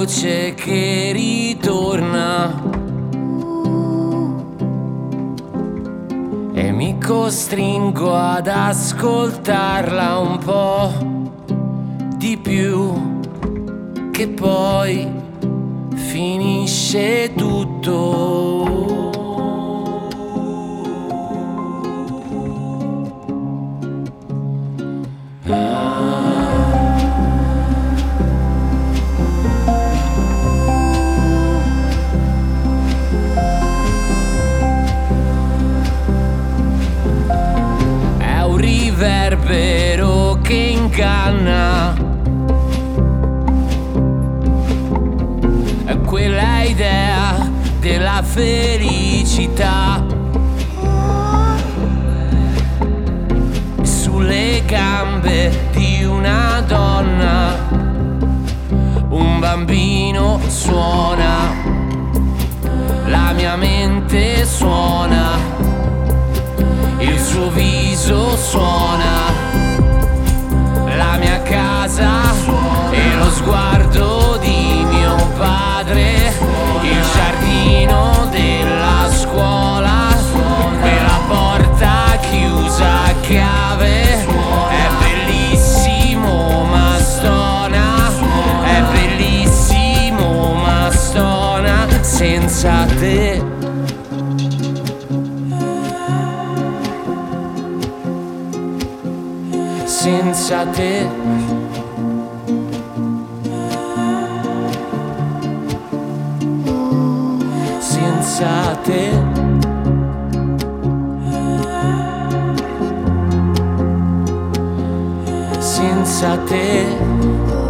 voce che ritorna e mi costringo ad ascoltarla un po' di più, che poi finisce tutto. È un riverbero che inganna, è quella idea della felicità sulle gambe di una donna. Un bambino suona, la mia mente suona, il suo viso suona, la mia casa e lo sguardo di mio padre, il giardino della scuola, quella porta chiusa a chiave. È bellissimo ma stona, è bellissimo ma stona senza te. Senza te. Senza te. Senza te.